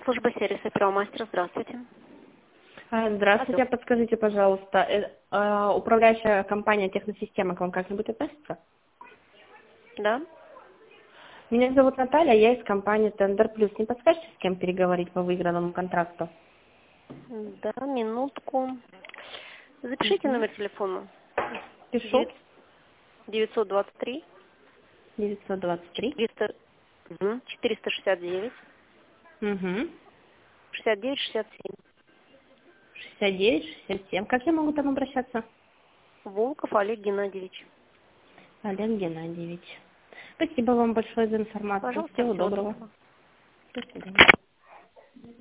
служба сервиса «Первомастер». Здравствуйте. Здравствуйте, подскажите, пожалуйста, управляющая компания «Техносистема» к вам как-нибудь относится? Да? Меня зовут Наталья, я из компании «Тендер Плюс». Не подскажете, с кем переговорить по выигранному контракту? Да, минутку. Запишите номер телефона. Пишу. 923 923. 469 Угу. 69 67. 69, 67. Как я могу там обращаться? Волков Олег Геннадьевич. Олег Геннадьевич. Спасибо вам большое за информацию. Пожалуйста, Всего всего доброго. доброго. До свидания.